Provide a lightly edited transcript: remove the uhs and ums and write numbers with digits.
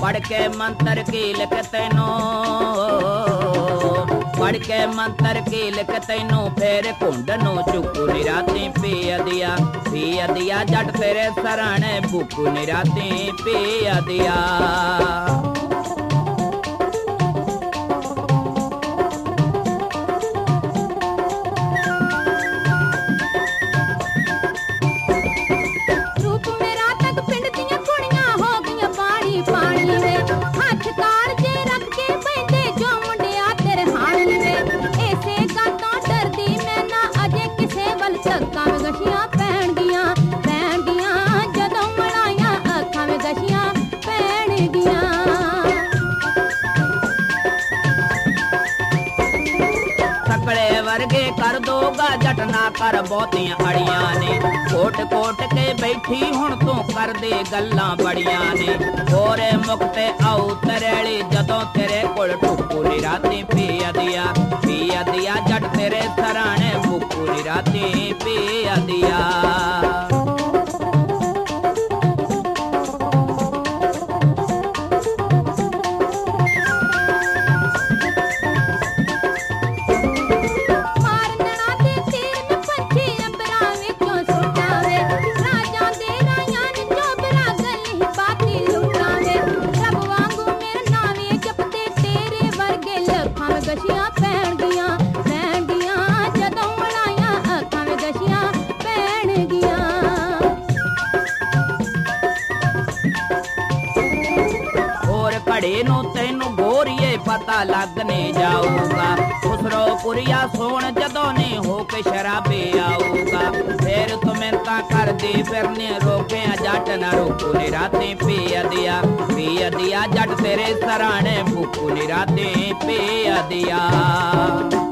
पढ़ के मंत्र की लिख तैनू, पढ़ के मंत्र की लिख तैनू, फिर कुंड नू चुकू निराती पिया दिया जट तेरे सराणे बुकू निराती पिया दिया। वर्गे कर दोगा जट ना कर बहुतियां अड़ियां ने, कोट कोट के बैठी हुण तू कर दे गल्लां बड़ियां ने। होरे मुक्ते आऊ तरैली जदों तेरे कोल टुकू निराती पिया दिया जट तेरे सराणे बुकू निराती पिया दिया। तेनू गोरिए पता लगने जाऊगा, खुसरोपुरिया सोन जदों ने होके शराबे आऊगा। फिर तुम्हें ता कर दी फिरने रोके जट न रोकू निराती पिया दिया जट तेरे सराणे बुकू निराती पिया दिया।